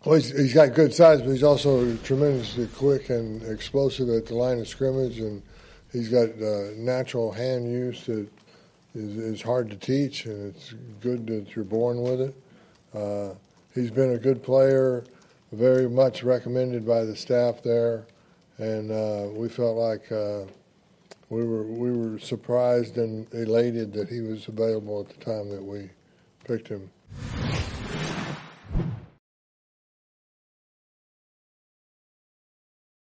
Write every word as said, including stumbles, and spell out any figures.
Well, he's, he's got good size, but he's also tremendously quick and explosive at the line of scrimmage, and he's got uh, natural hand use that is, is hard to teach, and it's good that you're born with it. Uh, he's been a good player, very much recommended by the staff there, and uh, we felt like uh, we were we were surprised and elated that he was available at the time that we picked him.